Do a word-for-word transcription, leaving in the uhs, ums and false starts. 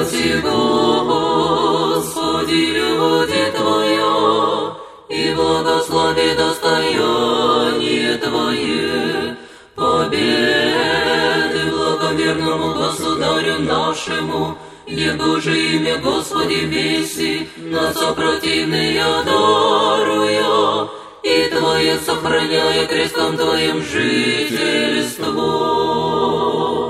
Спаси, Господи, люди Твоя, и благослови достояние Твое, победы благоверному государю нашему, его же имя, Господи, веси, на сопротивные даруя, и Твое сохраняя крестом Твоим жительство.